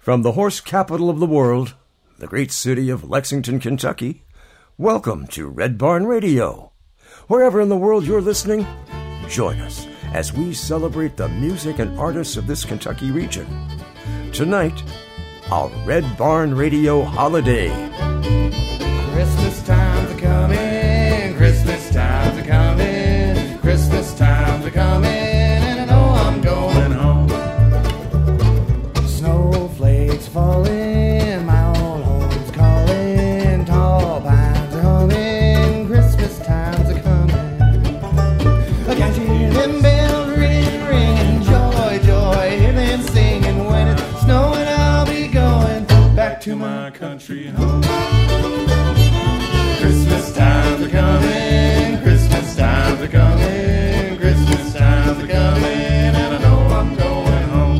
From the horse capital of the world, the great city of Lexington, Kentucky, welcome to Red Barn Radio. Wherever in the world you're listening, join us as we celebrate the music and artists of this Kentucky region. Tonight, our Red Barn Radio holiday. Christmas time's a-comin', Christmas time's a-comin', Christmas time's a-comin', and I know I'm going home. Snowflakes falling, my old home's calling, tall pines are humming, Christmas time's a-comin'. Can't you hear them bells ringing, joy, joy, hear them singing, when it's snowing I'll be going back to my country home. Christmas time's a-comin', Christmas time's a-comin', Christmas time's a-comin', and I know I'm going home.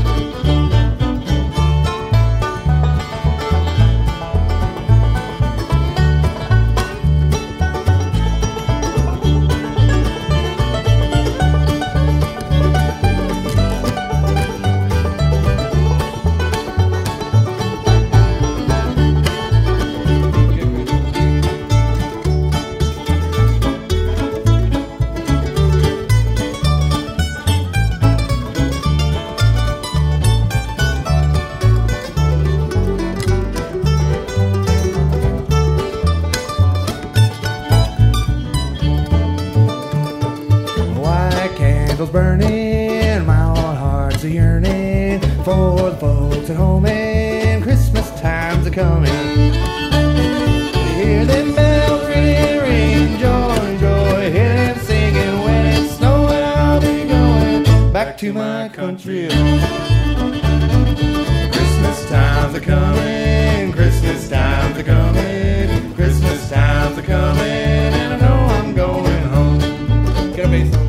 Burning, my old heart's a yearning for the folks at home, and Christmas time's a-comin'. Hear them bells ring, joy, joy, hear them singing, when it's snowing I'll be going back to my country home. Christmas time's a-comin', Christmas time's a-comin', Christmas time's a-comin', and I know I'm going home. Get a bass on.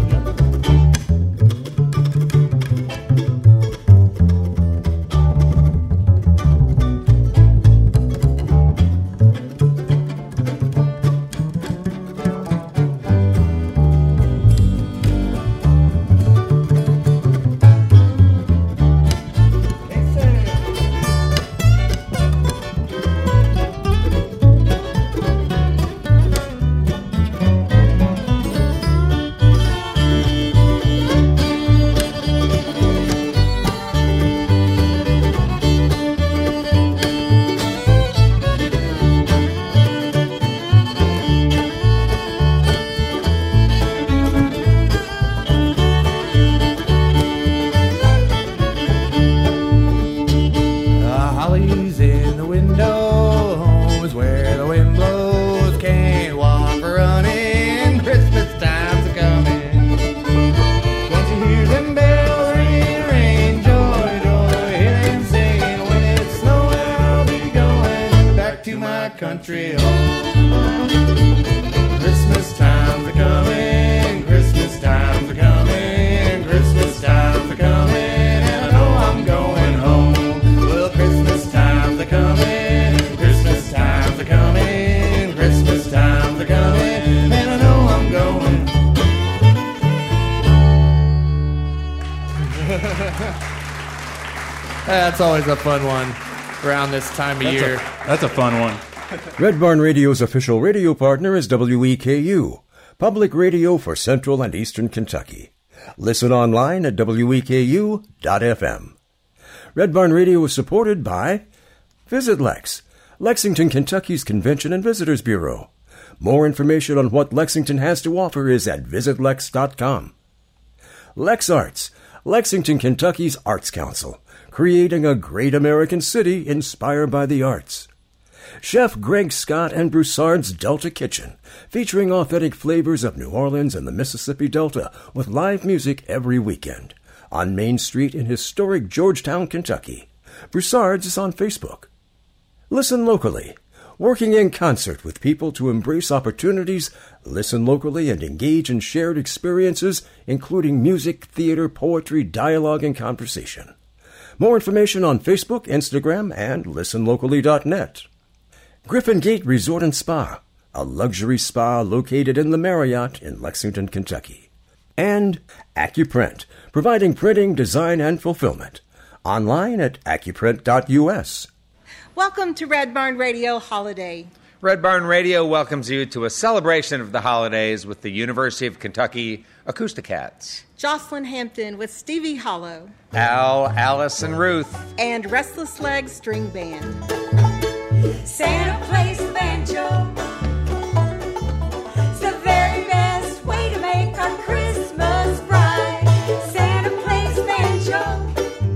Country home. Christmas time's a-comin', Christmas time's a-comin', Christmas time's a-comin', and I know I'm going home. Well, Christmas time's a-comin', Christmas time's a-comin', Christmas time's a-comin', and I know I'm going. That's always a fun one around this time of year. That's a fun one. Red Barn Radio's official radio partner is WEKU, public radio for Central and Eastern Kentucky. Listen online at weku.fm. Red Barn Radio is supported by Visit Lex, Lexington, Kentucky's Convention and Visitors Bureau. More information on what Lexington has to offer is at visitlex.com. Lex Arts, Lexington, Kentucky's Arts Council, creating a great American city inspired by the arts. Chef Greg Scott and Broussard's Delta Kitchen, featuring authentic flavors of New Orleans and the Mississippi Delta with live music every weekend. On Main Street in historic Georgetown, Kentucky. Broussard's is on Facebook. Listen locally, working in concert with people to embrace opportunities, listen locally, and engage in shared experiences, including music, theater, poetry, dialogue, and conversation. More information on Facebook, Instagram, and listenlocally.net. Griffin Gate Resort and Spa, a luxury spa located in the Marriott in Lexington, Kentucky. And AccuPrint, providing printing, design, and fulfillment. Online at Accuprint.us. Welcome to Red Barn Radio Holiday. Red Barn Radio welcomes you to a celebration of the holidays with the University of Kentucky Acousticats. Jocelyn Hampton with Stevie Hollow. Al, Alice, and Ruth. And Restless Legs String Band. Santa plays the banjo. It's the very best way to make our Christmas bright. Santa plays the banjo.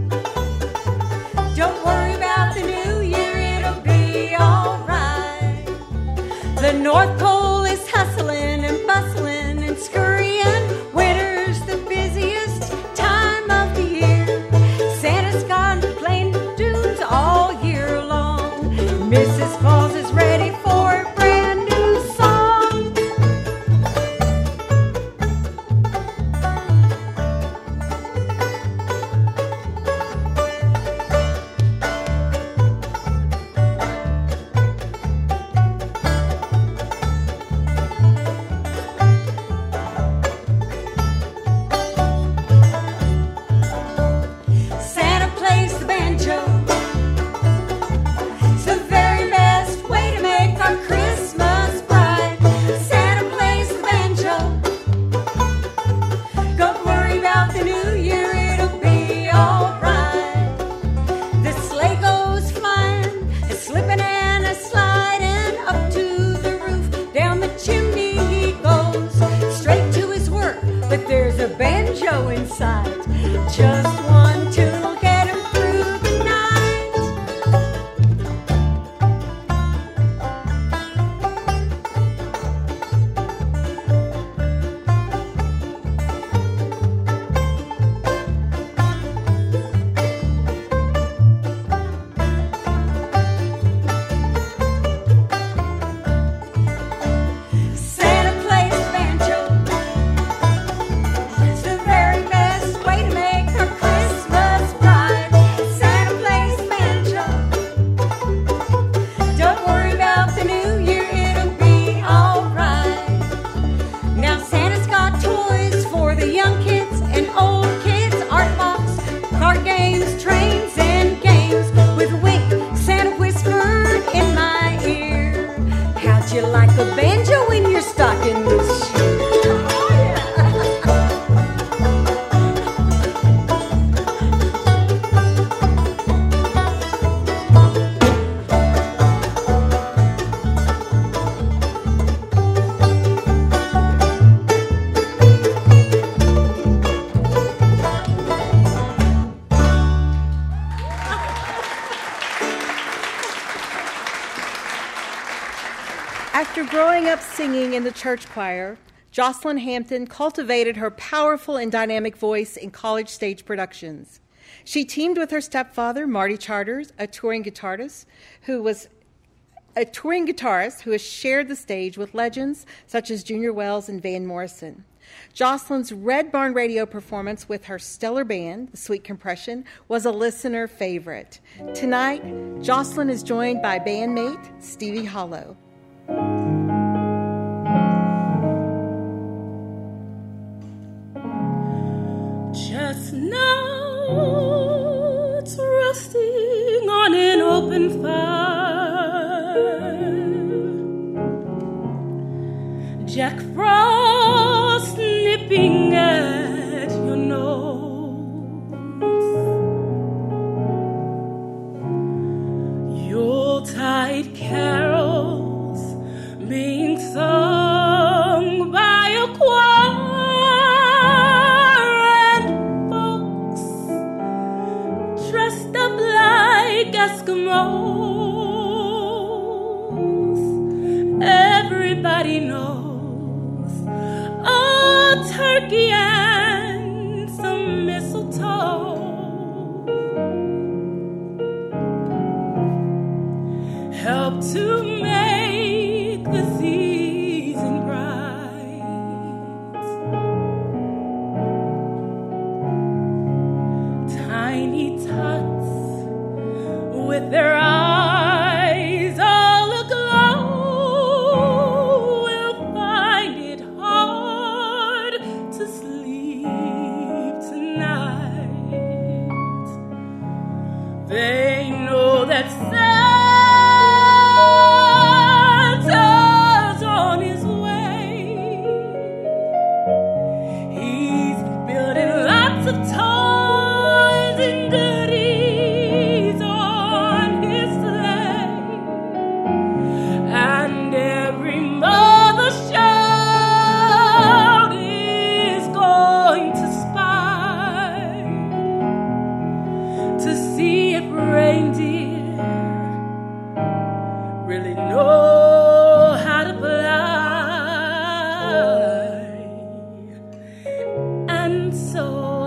Don't worry about the new year, it'll be alright. The North Pole is hustling and bustling and scurrying. Winter's the busiest time of the year. Santa's gone playing tunes all year long. Mrs. Claus is ready for a brand new song. Santa plays the banjo. It's the very best way to make our Christmas bright. Santa plays the banjo. Don't worry about the new year, it'll be alright. The sleigh goes flying, a slipping and a sliding up to the roof. Down the chimney he goes, straight to his work. But there's a banjo inside. Just one tune will get him through the night. Santa plays the banjo. It's the very best way to make our Christmas bright. Santa plays the banjo. Don't worry about the new year, it'll be alright. Now Santa's got toys for the young kids and old kids, art box, card games, trains, and games. With a wink, Santa whispered in my ear, how'd you like a banjo in your stocking this year? Oh, yeah. After growing up singing in the church choir, Jocelyn Hampton cultivated her powerful and dynamic voice in college stage productions. She teamed with her stepfather, Marty Charters, a touring guitarist who has shared the stage with legends such as Junior Wells and Van Morrison. Jocelyn's Red Barn Radio performance with her stellar band, the Sweet Compression, was a listener favorite. Tonight, Jocelyn is joined by bandmate Stevie Hollow. Chestnuts roasting on an open fire, Jack Frost nipping at your nose, Yuletide carols being sung by a choir, dressed up like Eskimos. Everybody knows a turkey and some mistletoe help to make the season bright. Tiny tots with their eyes all aglow will find it hard to sleep tonight. we know that Santa's on his way. He's building lots of toys and goodies on his sleigh, and every mother's child is going to spy to see if reindeer really know how to fly. And so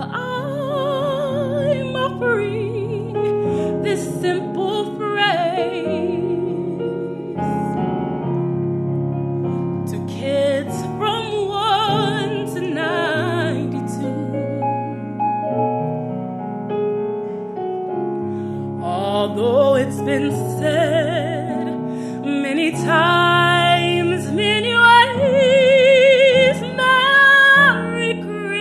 I'm offering this simple phrase to kids from 1 to 92. Although it's been said many times, many ways, Merry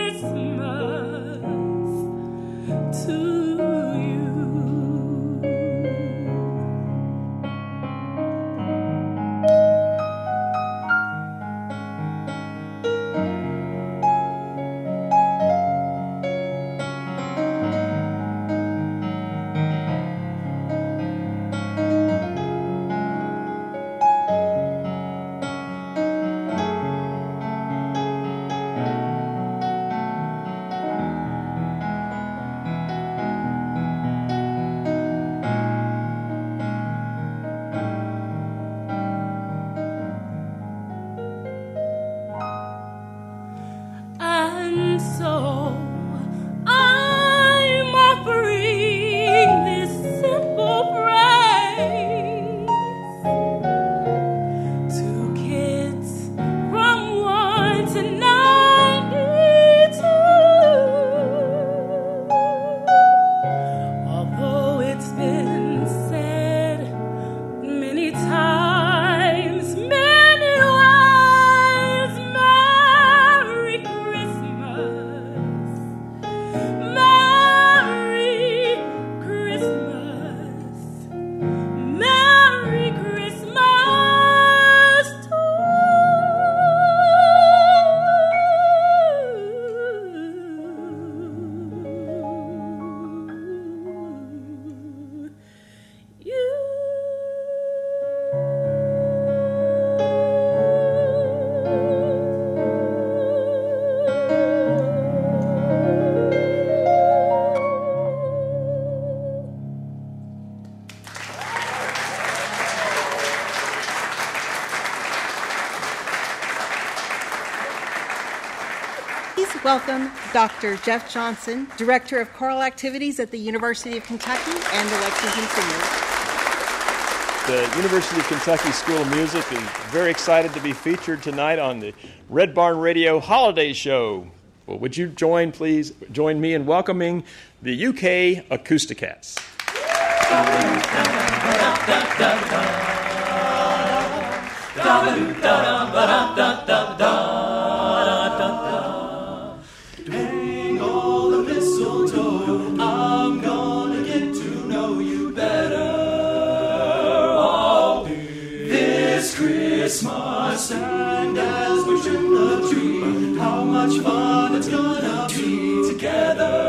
Christmas to you. And so I'm offering this simple phrase to kids from 1 to 92. Although it's been said many times, many ways, Merry Christmas, Merry Christmas, Merry Christmas to Please welcome Dr. Jeff Johnson, Director of Choral Activities at the University of Kentucky and the Lexington Singers. The University of Kentucky School of Music is very excited to be featured tonight on the Red Barn Radio Holiday Show. Well, would you please join me in welcoming the UK Acousticats. Hang all the mistletoe, I'm gonna get to know you better. Oh, this Christmas, and as we trim the tree, how much fun it's gonna be together.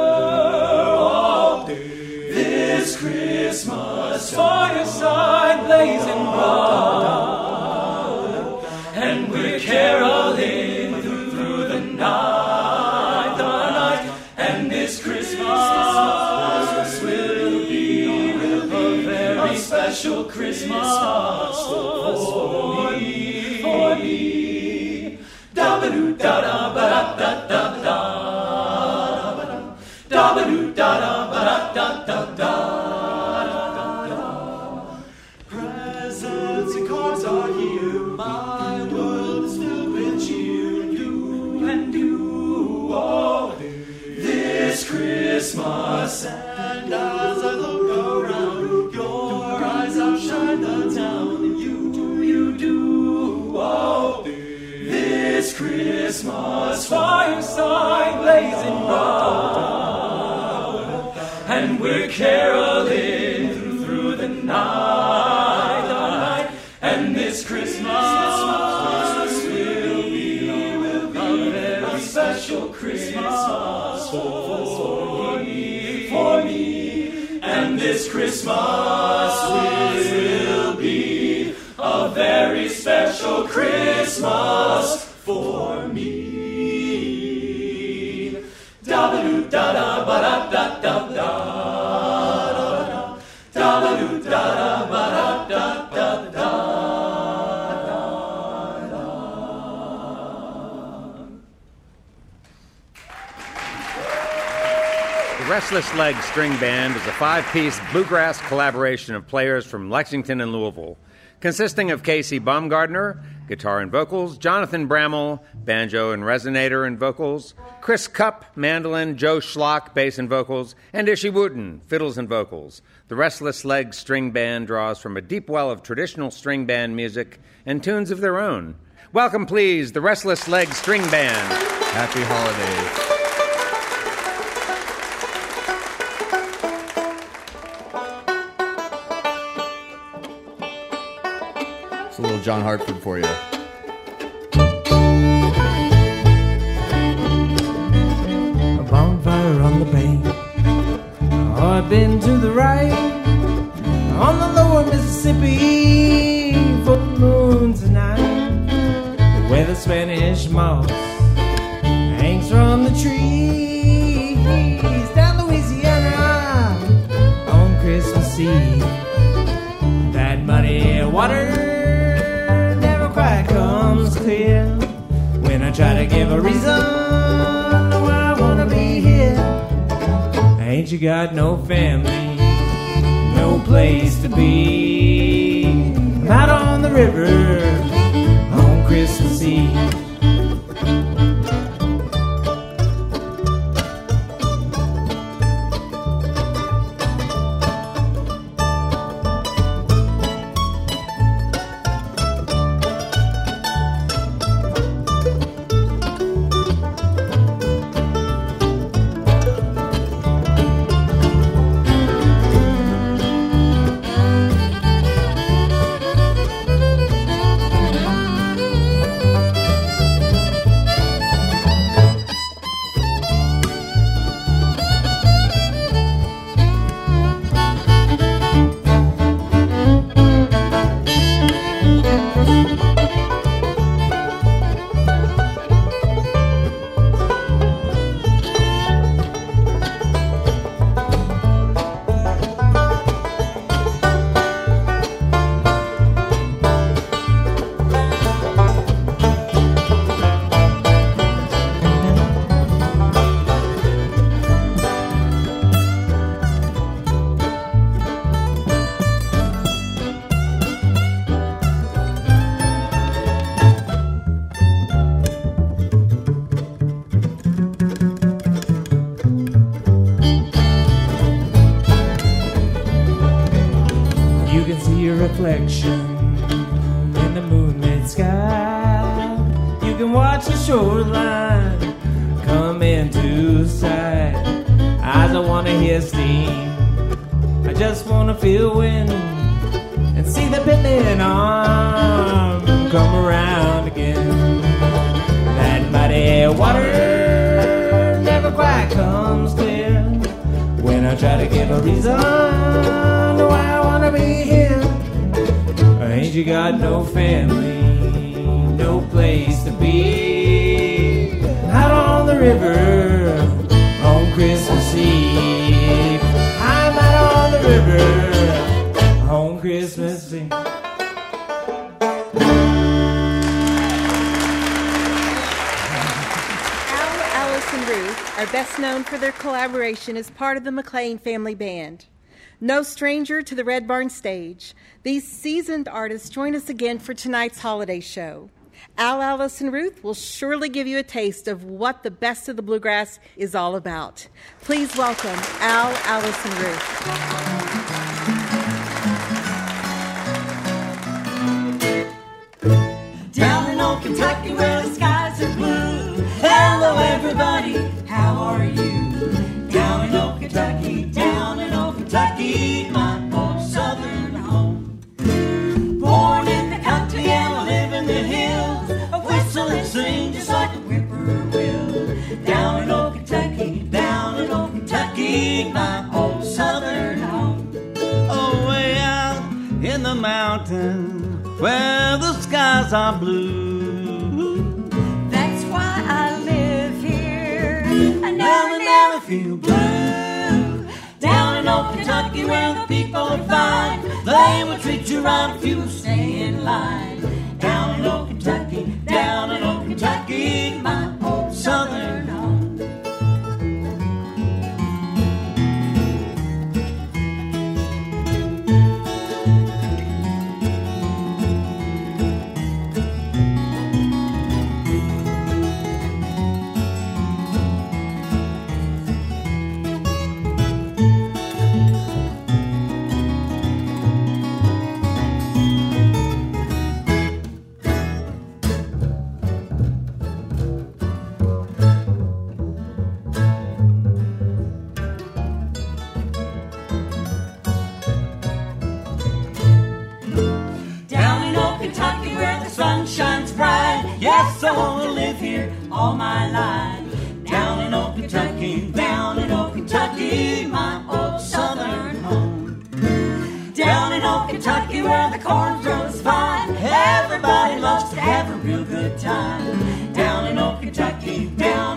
Oh, this Christmas, fireside blazing bright, and we're caroling through the night, and this Christmas will be a very special Christmas for me. Da-ba-doo-da-da-ba-da-da-da-da, da-ba-doo-da-da-ba-da-da-da-da. Presents and cards are here, my world is filled with cheer, and you, oh, this Christmas. And as I look around, your eyes outshine the town, and you do, oh, this Christmas, fireside blazing bright, and we're caroling And this Christmas will be a very special Christmas for me. Da-ba-doo-da-da-ba-da-da-da-da. Da-ba-doo-da-da-ba-da-da-da-da. The Restless Legs String Band is a five-piece bluegrass collaboration of players from Lexington and Louisville, consisting of Casey Baumgardner, guitar and vocals, Jonathan Bramall, banjo and resonator and vocals, Chris Cupp, mandolin, Joe Schlock, bass and vocals, and Ishi Wooten, fiddles and vocals. The Restless Legs String Band draws from a deep well of traditional string band music and tunes of their own. Welcome, please, the Restless Legs String Band. Happy holidays. It's a little John Hartford for you. A bonfire on the bank. Oh, I've been to the right on the lower Mississippi for the moon tonight, where the Spanish moss hangs from the trees down Louisiana on Christmas Eve. That muddy water quite comes clear when I try to give a reason why I wanna be here. Ain't you got no family, no place to be? I'm out on the river on Christmas Eve. Reflection in the moonlit sky. You can watch the shoreline come into sight. I don't want to hear steam, I just want to feel wind and see the bending arm come around again. That muddy water never quite comes clear when I try to give a reason why I want to be here. Ain't you got no family, no place to be? Out on the river on Christmas Eve. I'm out on the river on Christmas Eve. Al, Alice, and Ruth are best known for their collaboration as part of the McLean Family Band. No stranger to the Red Barn stage, these seasoned artists join us again for tonight's holiday show. Al, Alice, and Ruth will surely give you a taste of what the best of the bluegrass is all about. Please welcome Al, Alice, and Ruth. Down in old Kentucky where the skies are blue. Hello everybody, how are you? Down in old Kentucky, down in old Kentucky, my old southern home. Born in the country and I live in the hills. I whistle and sing just like a whippoorwill. Down in old Kentucky, my old southern home. the mountain where the skies are blue. That's why I live here. I never feel blue. Down in old Kentucky where the people are fine, they will treat you right if you stay in line. Down in old Kentucky, down in old Kentucky, my old southern home. Yes, I want to live here all my life. Down in old Kentucky, down in old Kentucky, my old southern home. Down in old Kentucky where the corn grows fine, everybody loves to have a real good time. Down in old Kentucky,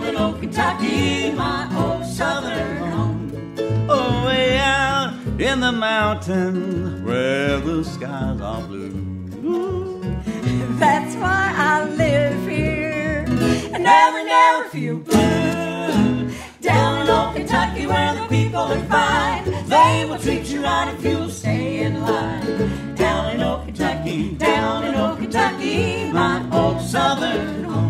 my old southern home. Oh, way out in the mountains where the skies are blue. That's why I live here. I never feel blue. Down in old Kentucky where the people are fine, they will treat you right if you'll stay in line. Down in old Kentucky, my old southern home.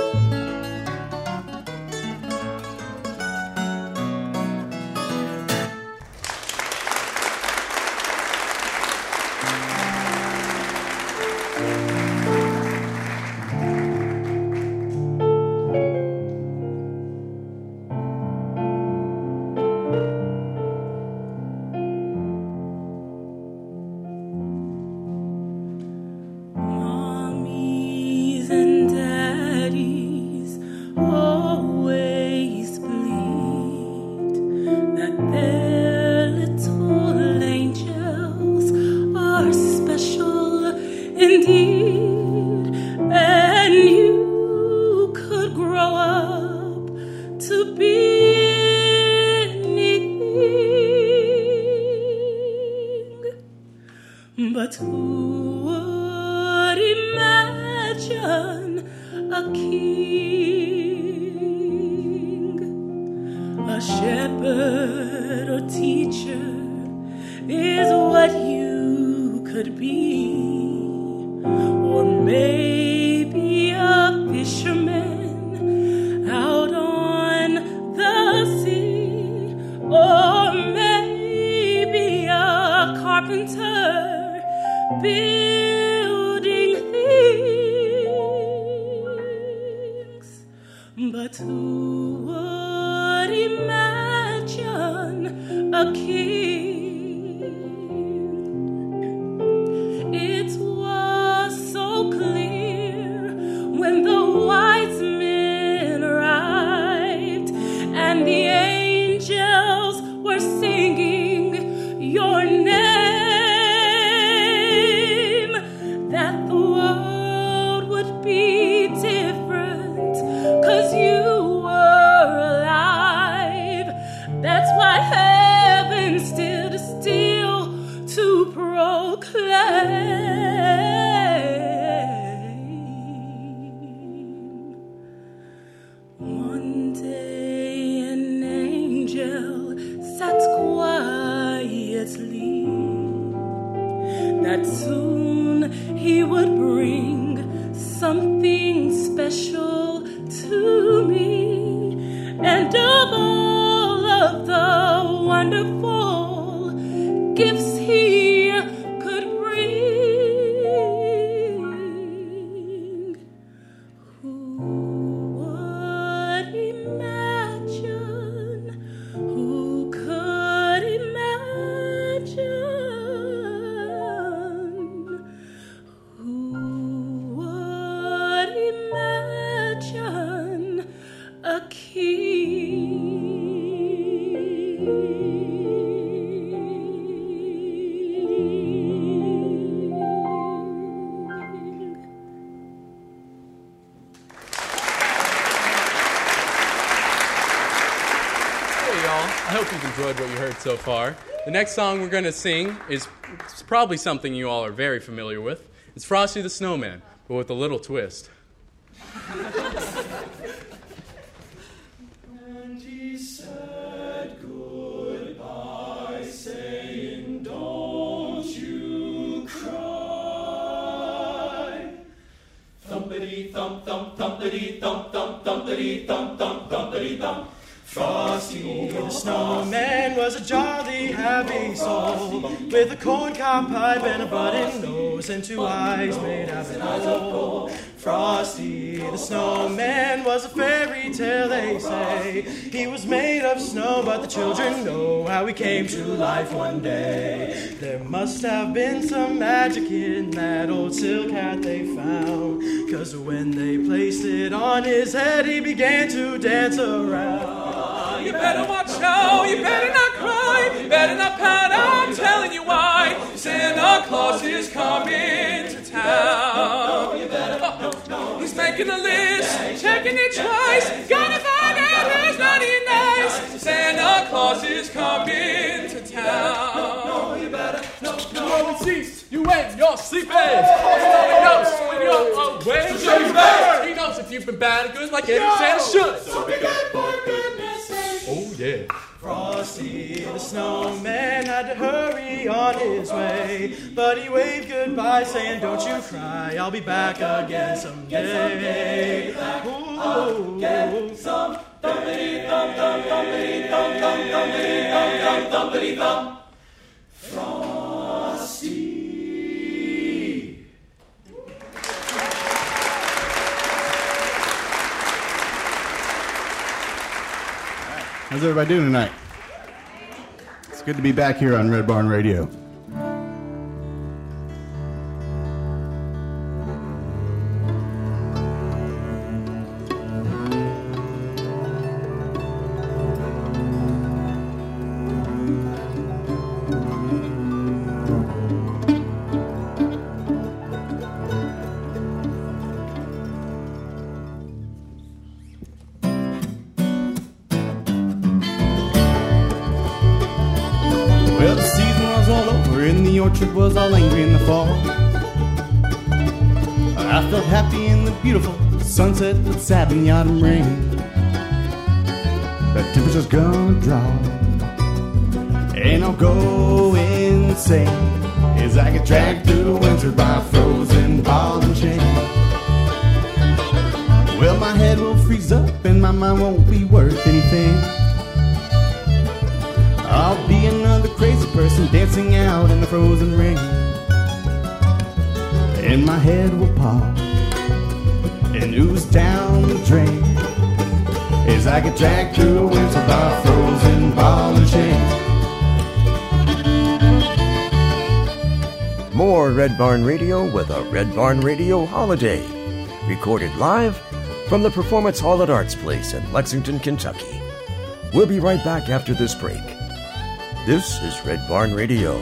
But who would imagine a king, a shepherd or teacher is what you could be, or maybe a fisherman out on the sea, or maybe a carpenter building things. But who would imagine a king? It was so clear when the wise men arrived and the angels were singing your name, that the world would be different 'cause you were alive. That's why heaven stood still to proclaim. One day an angel sat quietly, that soon he would bring something special to me, and of all of the wonderful gifts he could bring, who would imagine, who could imagine, who would imagine a king? enjoyed what you heard so far. The next song we're going to sing is probably something you all are very familiar with. It's Frosty the Snowman, but with a little twist. And he said goodbye, saying, "Don't you cry." Thumpity thump thump thumpity thump thump thumpity thump thump thumpity thump. Frosty the Snowman was a jolly happy soul, with a corncob pipe and a button nose and two eyes made out of gold. Frosty the Snowman was a fairy tale, they say. He was made of snow, but the children know how he came to life one day. There must have been some magic in that old silk hat they found, 'cause when they placed it on his head, he began to dance around. You better watch out, you better not cry, you better not pout, I'm telling you why. Santa Claus is coming to town. He's making a list, checking it twice, gotta find out who's naughty and nice. Santa Claus is coming to town. You better no. When cease, you ain't your sleeping. He knows when you're awake. He knows if you've been bad or good like every Santa should. So be good for goodness sake. Oh yeah. Frosty the Snowman had to hurry on his way, but he waved goodbye saying, "Don't you cry, I'll be back again someday." I'll get some thumpity thump thump thumpity thump thump thumpity thump thump thumpity thump. Frosty. How's everybody doing tonight? It's good to be back here on Red Barn Radio. Well, the season was all over and the orchard was all angry in the fall. I felt happy in the beautiful sunset, but sad in the autumn rain. The temperature's gonna drop, and I'll go insane as I get dragged through the winter by a frozen ball and chain. Well, my head will freeze up and my mind won't be worth anything. I'll be another crazy person dancing out in the frozen rain, and my head will pop and ooze down the drain as I get dragged through the winter by a frozen ball and chain. More Red Barn Radio with a Red Barn Radio holiday. Recorded live from the Performance Hall at Arts Place in Lexington, Kentucky. We'll be right back after this break. This is Red Barn Radio.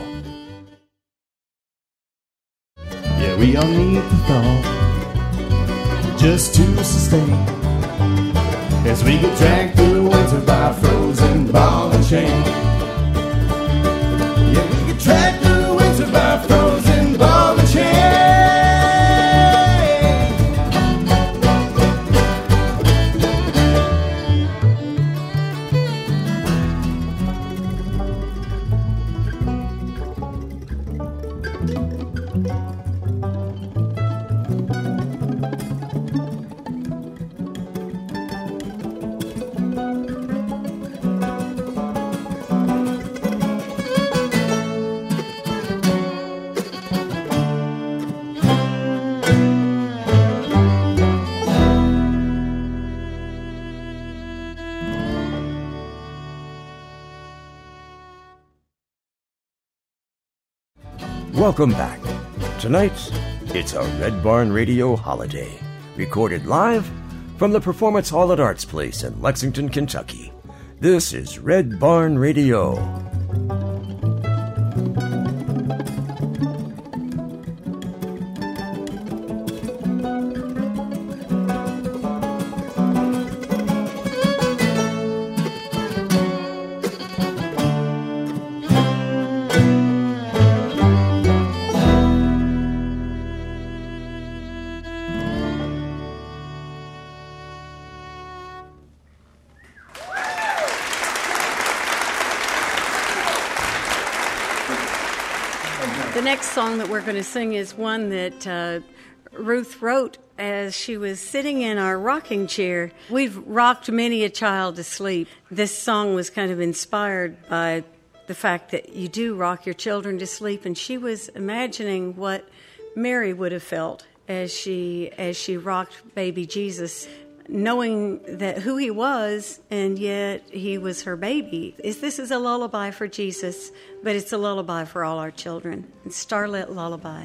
Yeah, we all need the thought just to sustain as we get dragged through the winter by a frozen ball and chain. Yeah, we get dragged through the winter by a frozen ball and chain. Welcome back. Tonight, it's a Red Barn Radio holiday. Recorded live from the Performance Hall at Arts Place in Lexington, Kentucky. This is Red Barn Radio. The next song that we're going to sing is one that Ruth wrote as she was sitting in our rocking chair. We've rocked many a child to sleep. This song was kind of inspired by the fact that you do rock your children to sleep, and she was imagining what Mary would have felt as she rocked baby Jesus, knowing that who he was, and yet he was her baby. This is a lullaby for Jesus, but it's a lullaby for all our children. It's Starlit Lullaby.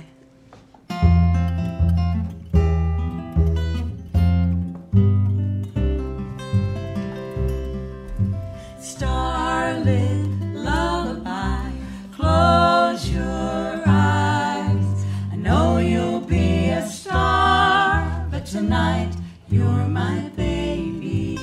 Starlit lullaby, close your eyes. I know you'll be a star, but tonight you're my baby.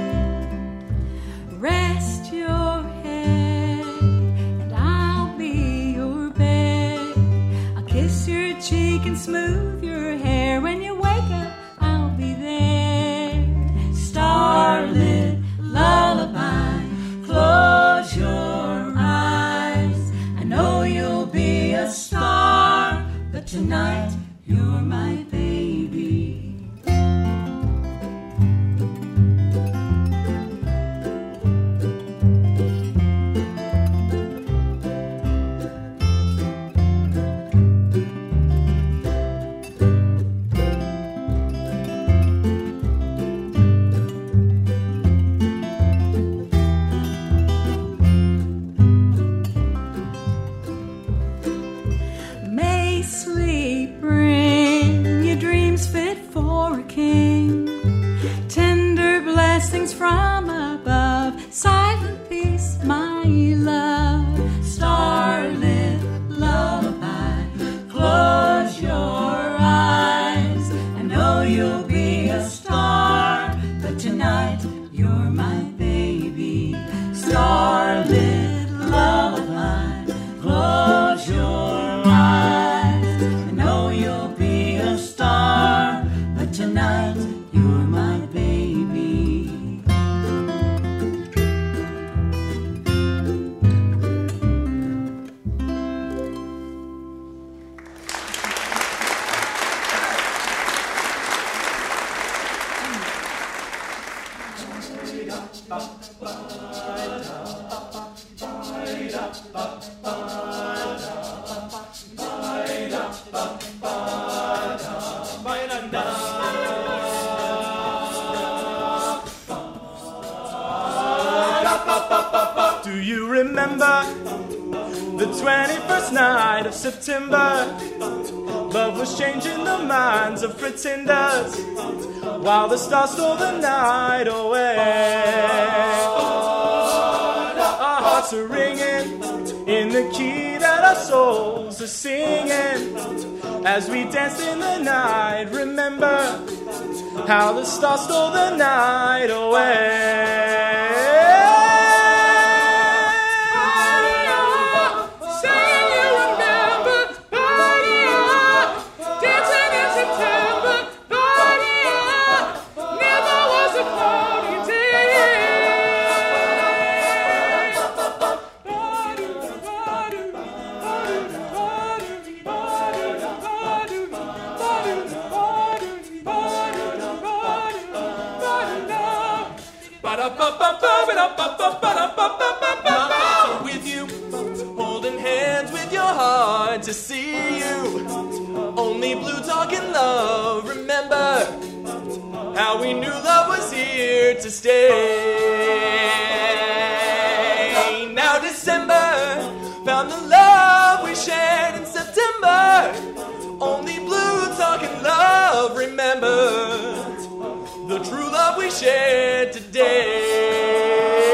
Rest your head and I'll be your bed. I'll kiss your cheek and smooth your hair. When you wake up, I'll be there. Starlit lullaby, close your eyes. I know you'll be a star, but tonight you're my baby. May sleep bring you dreams fit for a king, tender blessings from above, silent peace, my love. Starlit lullaby, close your eyes. I know you'll be a star, but tonight you're my baby. Starlit lullaby, close your eyes. I know you'll be a star, but tonight you're my baby. Do you remember the 21st night of September? Love was changing the minds of pretenders while the stars stole the night away. Our hearts are ringing in the key that our souls are singing as we danced in the night. Remember how the stars stole the night away. With you, holding hands with your heart to see you. Only blue talking love. Remember how we knew love was here to stay. Now December found the love we shared in September. Only blue talking love. Remember the true love we shared today.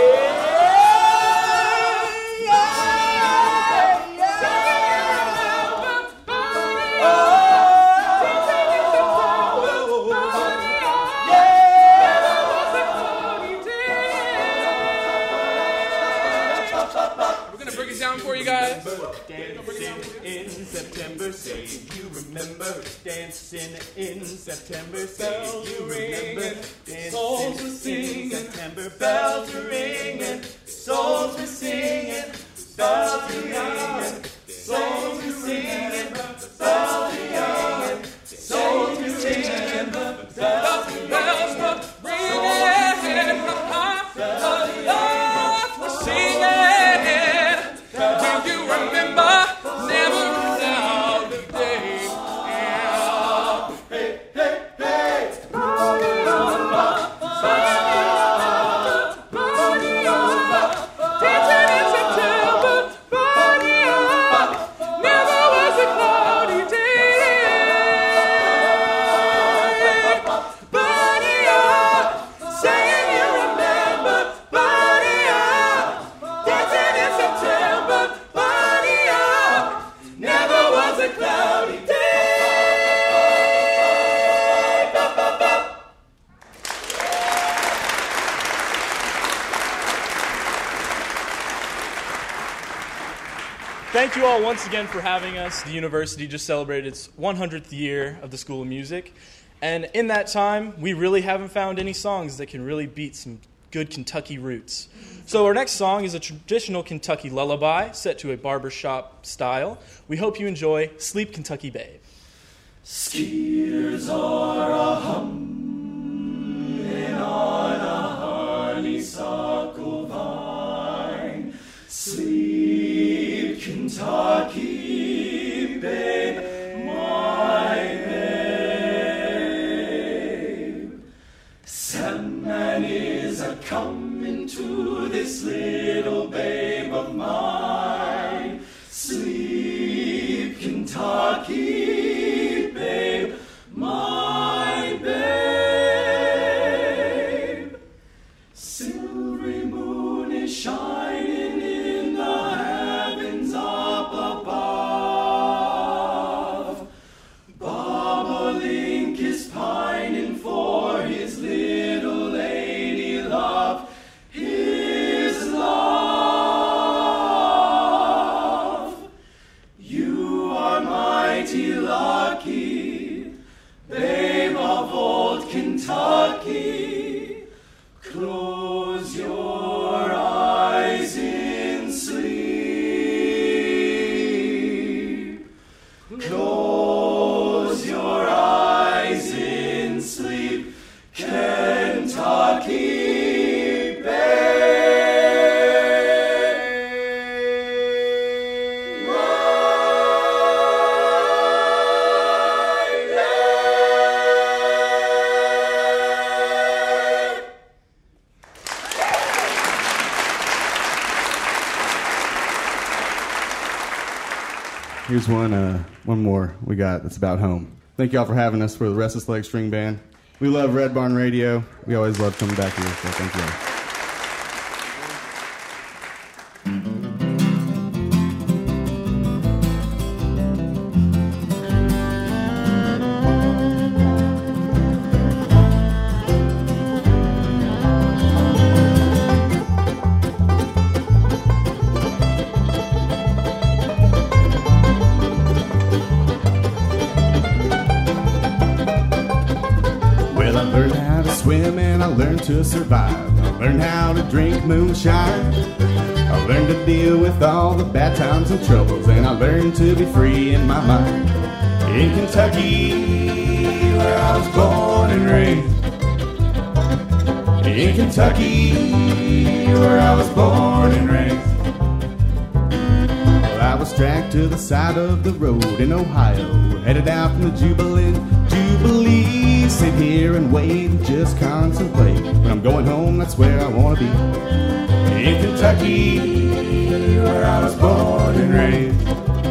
For you guys. Dancing in September, say you remember. Dancing in September, say you remember. Dancing in September, bells are ringing, souls are singing, bells are ringing, souls are singing. Thank you all once again for having us. The university just celebrated its 100th year of the School of Music. And in that time, we really haven't found any songs that can really beat some good Kentucky roots. So our next song is a traditional Kentucky lullaby set to a barbershop style. We hope you enjoy Sleep Kentucky Babe. Skeeters are a-humming on a honeysuckle vine. Sleep, Kentucky babe, my babe. Sandman is a-coming to this little babe of mine. Sleep, Kentucky babe, my babe. Silvery moon is shining in the heavens up above. Bobolink is pining for his little lady love. His love. You are mighty lucky, babe of old Kentucky. Close your eyes in sleep. Close your eyes in sleep, Kentucky babe. Here's one more we got that's about home. Thank y'all for having us for the Restless Leg String Band. We love Red Barn Radio. We always love coming back here, so thank y'all. To survive, I learned how to drink moonshine. I learned to deal with all the bad times and troubles, and I learned to be free in my mind. In Kentucky, where I was born and raised. In Kentucky, where I was born and raised. Well, I was dragged to the side of the road in Ohio, headed out from the Jubilee. Sit here and wait and just contemplate. When I'm going home, that's where I want to be. In Kentucky, where I was born and raised.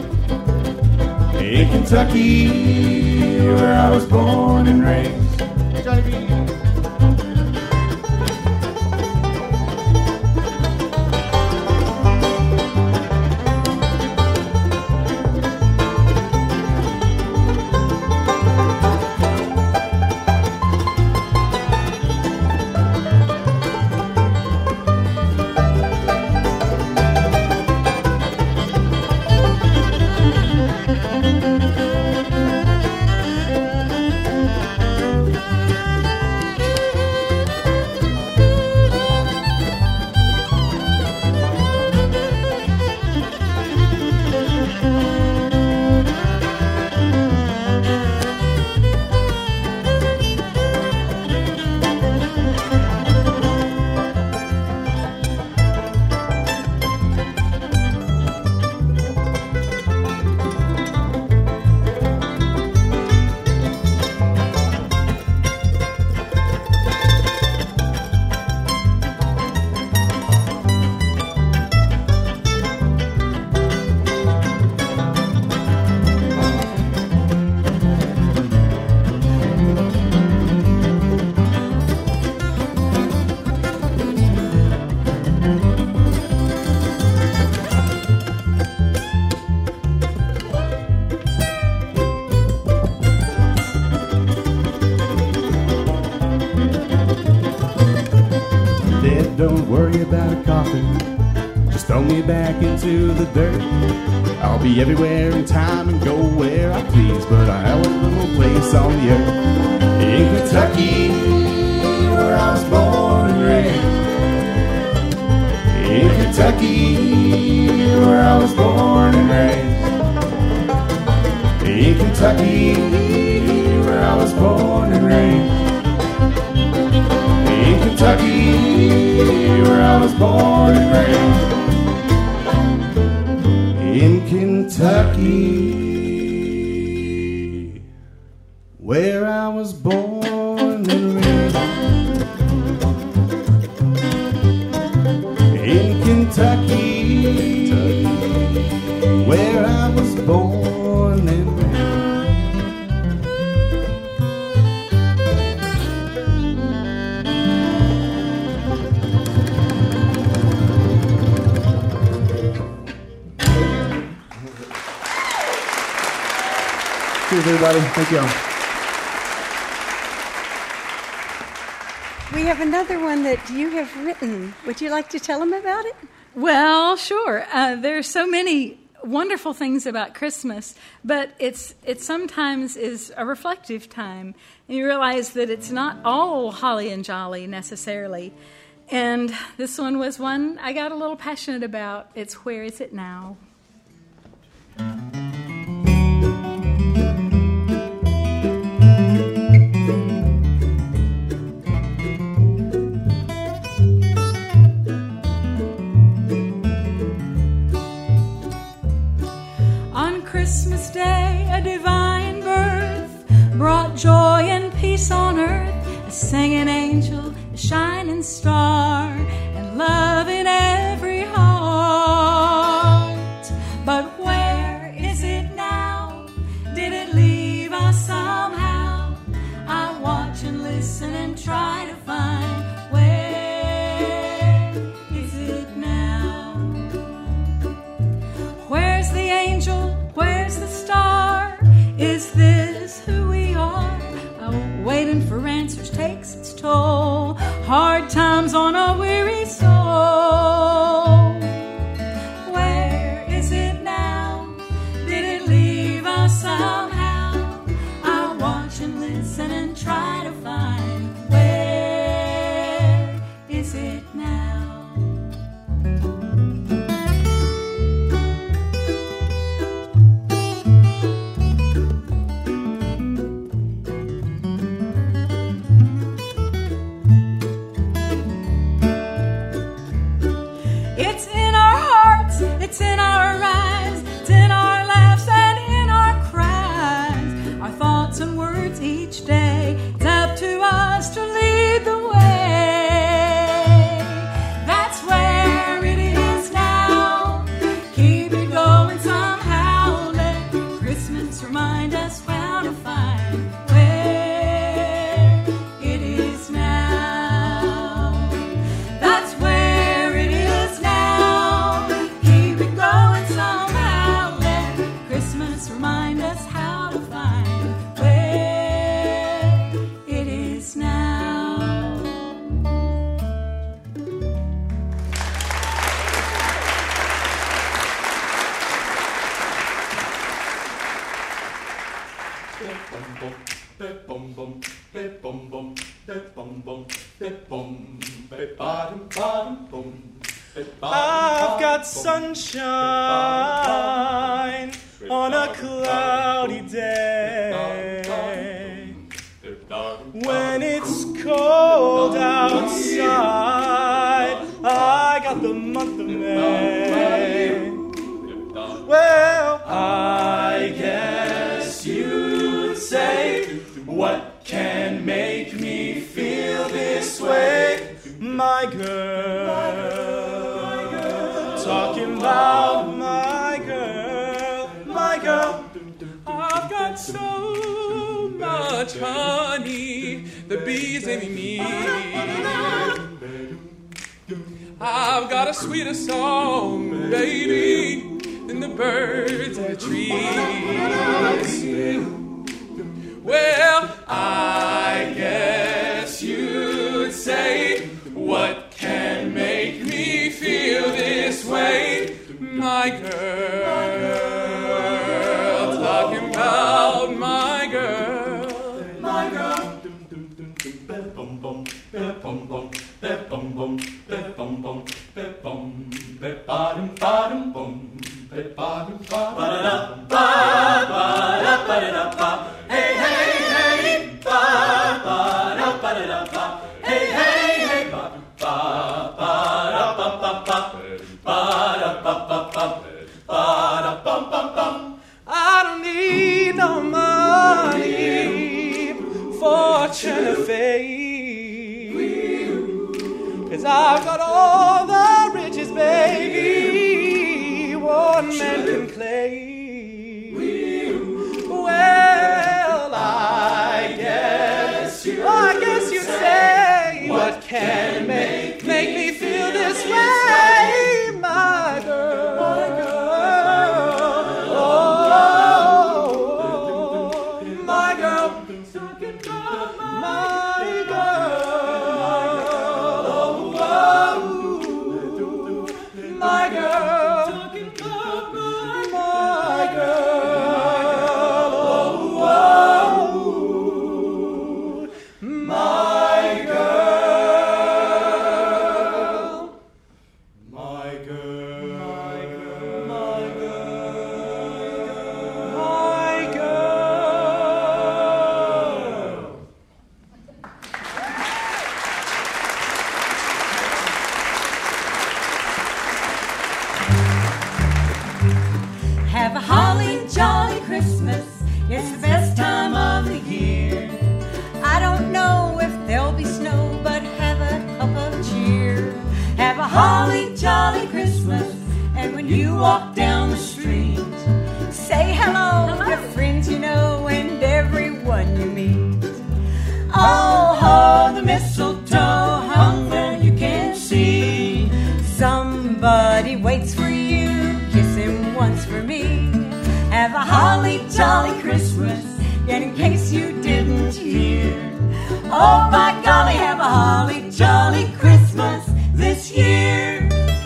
In Kentucky, where I was born and raised. Johnny B. throw me back into the dirt. I'll be everywhere in time and go where I please, but I have a little place on the earth in Kentucky, where I was born and raised. In Kentucky, where I was born and raised. In Kentucky, where I was born and raised. In Kentucky, where I was born and raised. In Kentucky, where I was born and raised. In Kentucky, where I was born and raised. Cheers, everybody. Thank you all. We have another one that you have written. Would you like to tell them about it? Well, sure. There are so many wonderful things about Christmas, but it sometimes is a reflective time. And you realize that it's not all holly and jolly necessarily. And this one was one I got a little passionate about. It's Where Is It Now? Christmas Day, a divine birth brought joy and peace on earth, a singing angel, a shining star, and love in every heart. But where is it now? Did it leave us somehow? I watch and listen and try to find where is it now? Where's the angel? Where's the star? Is this who we are? Waiting for answers takes its toll. Hard times on a weary soul. Where is it now? Did it leave us somehow? I watch and listen and try to find where is it now? It's in our eyes, it's in our laughs and in our cries, our thoughts and words each day. It's up to us to lead the way. That's where it is now. Keep it going somehow. Let Christmas remind us how to find where it is now. That's where it is now. Remind us how to find where it is now. I've got sunshine on a cloudy day. When it's cold outside, I got the month of May. Well, I guess you'd say, what can make me feel this way? My girl, talking about my girl, my girl. I've got so much honey, the bees envy me. I've got a sweeter song, baby, than the birds in the trees. Well, I guess you'd say, what can make me feel this way? no money, fortune or fame. 'Cause I've got all the riches, baby, one man can claim. Well, I guess you'd say, what can make me feel this way, my girl, my girl, oh, my girl, my girl, oh, my girl, my girl, oh, my girl, my girl, my girl. Have a holly jolly Christmas. It's the best time of the year. I don't know if there'll be snow, but have a cup of cheer. Have a holly jolly Christmas. And when you walk down the street, say hello to friends you know and everyone you meet. Oh, ho, the mistletoe hung where you can see. Somebody waits for you, kiss him once for me. Have a holly jolly Christmas, yet in case you didn't hear. Oh, by golly, have a holly jolly Christmas this year.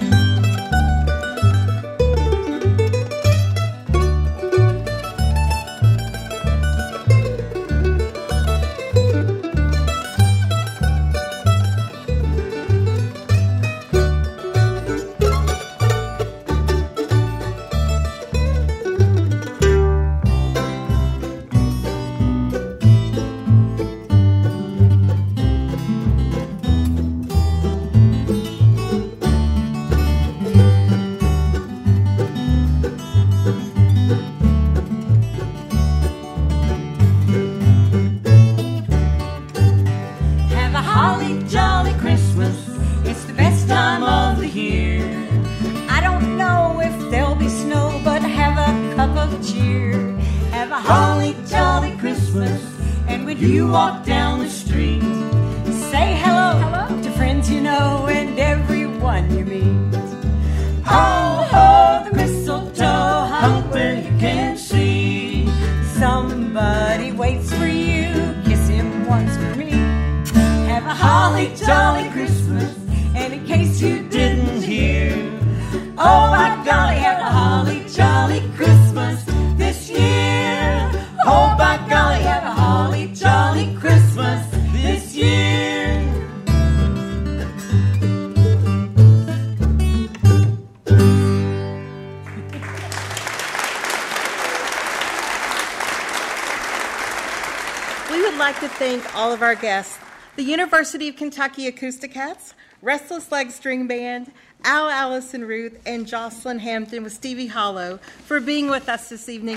Have a holly jolly Christmas. It's the best time of the year. I don't know if there'll be snow, but have a cup of cheer. Have a holly jolly Christmas. And when you walk down the street, say hello to friends you know and everyone you meet. Oh, ho, the mistletoe hung where you can see. Somebody waits for you, kiss him once for me. Have a holly jolly Christmas, and in case you didn't hear, oh my golly, have a holly jolly Christmas this year. Oh by golly, have a holly jolly Christmas this year. We would like to thank all of our guests, the University of Kentucky Acousticats, Restless Legs String Band, Al Allison Ruth, and Jocelyn Hampton with Stevie Hollow for being with us this evening.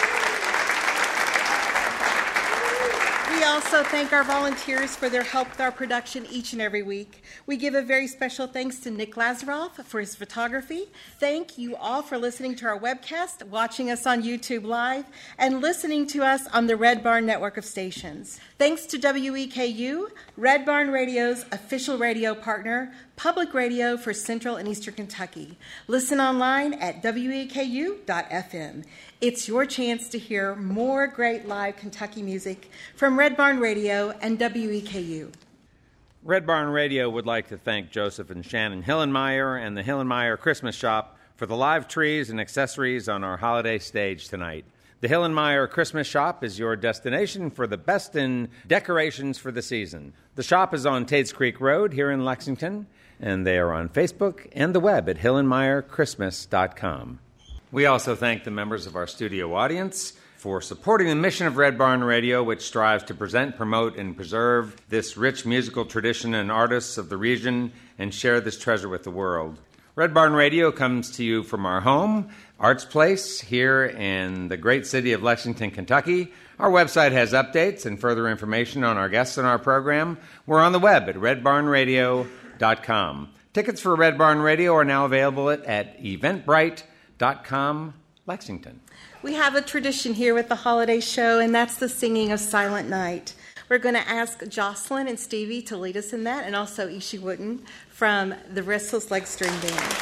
We also thank our volunteers for their help with our production each and every week. We give a very special thanks to Nick Lazaroff for his photography. Thank you all for listening to our webcast, watching us on YouTube Live, and listening to us on the Red Barn network of stations. Thanks to WEKU, Red Barn Radio's official radio partner, public radio for Central and Eastern Kentucky. Listen online at weku.fm. It's your chance to hear more great live Kentucky music from Red Barn Radio and WEKU. Red Barn Radio would like to thank Joseph and Shannon Hillenmeyer and the Hillenmeyer Christmas Shop for the live trees and accessories on our holiday stage tonight. The Hillenmeyer Christmas Shop is your destination for the best in decorations for the season. The shop is on Tates Creek Road here in Lexington, and they are on Facebook and the web at hillenmeyerchristmas.com. We also thank the members of our studio audience for supporting the mission of Red Barn Radio, which strives to present, promote, and preserve this rich musical tradition and artists of the region and share this treasure with the world. Red Barn Radio comes to you from our home, Arts Place, here in the great city of Lexington, Kentucky. Our website has updates and further information on our guests and our program. We're on the web at redbarnradio.com. Tickets for Red Barn Radio are now available at eventbrite.com, Lexington. We have a tradition here with the holiday show, and that's the singing of Silent Night. We're going to ask Jocelyn and Stevie to lead us in that, and also Ishi Wooten from the Restless Leg String Band.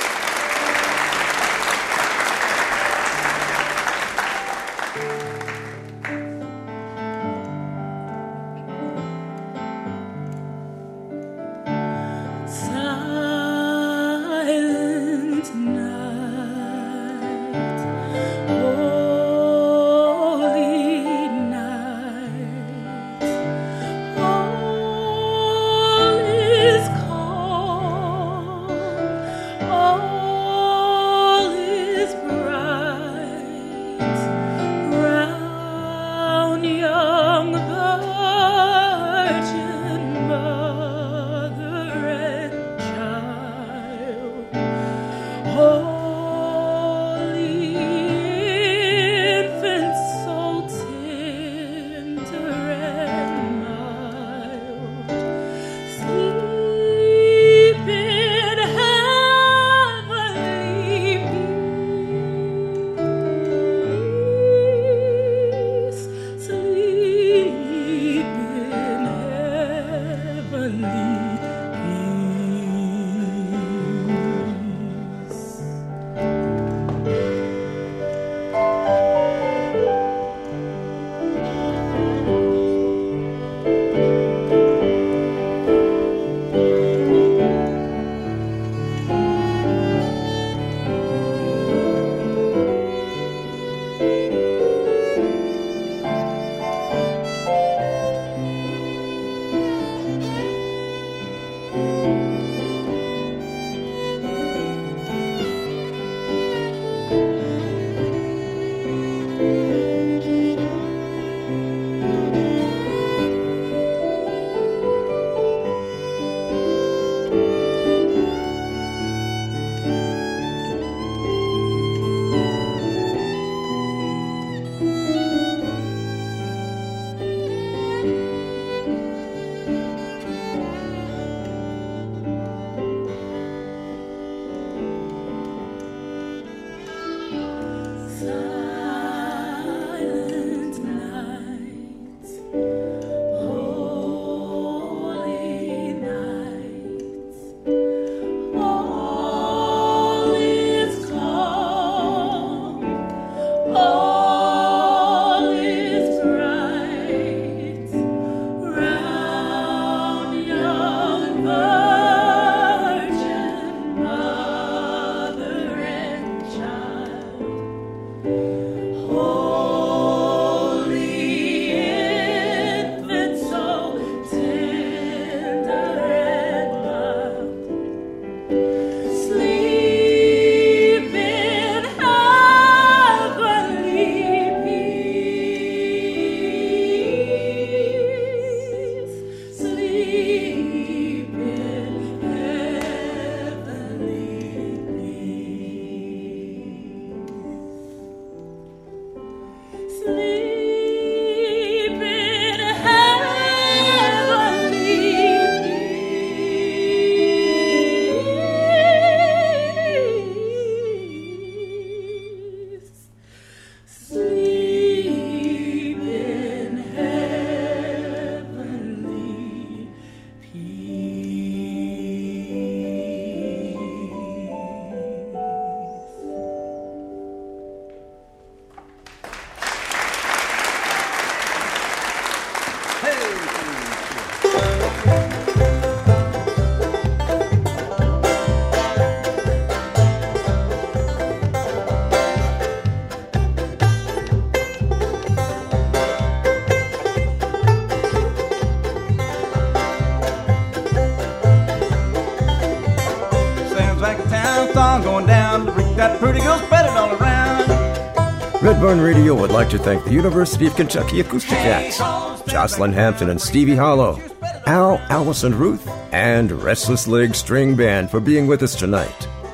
Got pretty girls spread it all around. Red Barn Radio would like to thank the University of Kentucky Acoustic Acts, Jocelyn Hampton and Stevie Hollow, Al, Allison Ruth, and Restless Leg String Band for being with us tonight.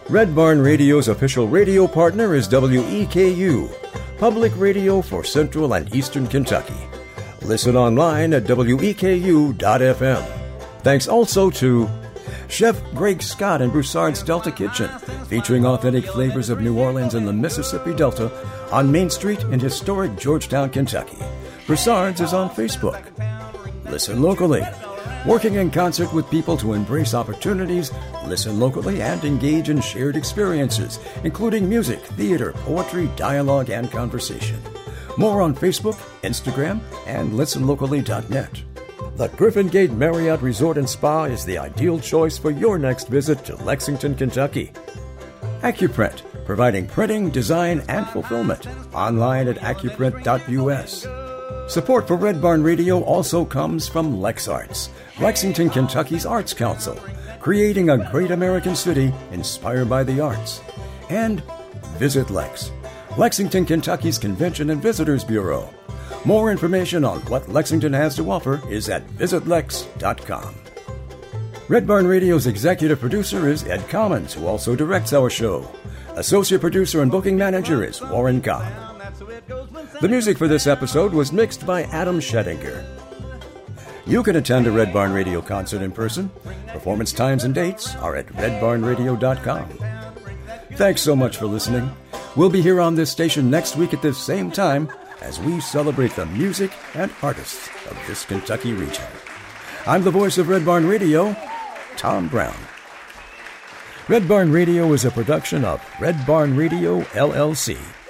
Red Barn Radio's official radio partner is WEKU, public radio for Central and Eastern Kentucky. Listen online at weku.fm. Thanks also to Chef Greg Scott and Broussard's Delta Kitchen, featuring authentic flavors of New Orleans and the Mississippi Delta on Main Street in historic Georgetown, Kentucky. Broussard's is on Facebook. Listen locally. Working in concert with people to embrace opportunities, listen locally, and engage in shared experiences, including music, theater, poetry, dialogue, and conversation. More on Facebook, Instagram, and listenlocally.net. The Griffin Gate Marriott Resort and Spa is the ideal choice for your next visit to Lexington, Kentucky. Accuprint, providing printing, design, and fulfillment. Online at accuprint.us. Support for Red Barn Radio also comes from LexArts, Lexington, Kentucky's Arts Council, creating a great American city inspired by the arts. And Visit Lex, Lexington, Kentucky's Convention and Visitors Bureau. More information on what Lexington has to offer is at visitlex.com. Red Barn Radio's executive producer is Ed Commons, who also directs our show. Associate producer and booking manager is Warren Cobb. The music for this episode was mixed by Adam Schettinger. You can attend a Red Barn Radio concert in person. Performance times and dates are at redbarnradio.com. Thanks so much for listening. We'll be here on this station next week at this same time as we celebrate the music and artists of this Kentucky region. I'm the voice of Red Barn Radio, Tom Brown. Red Barn Radio is a production of Red Barn Radio, LLC.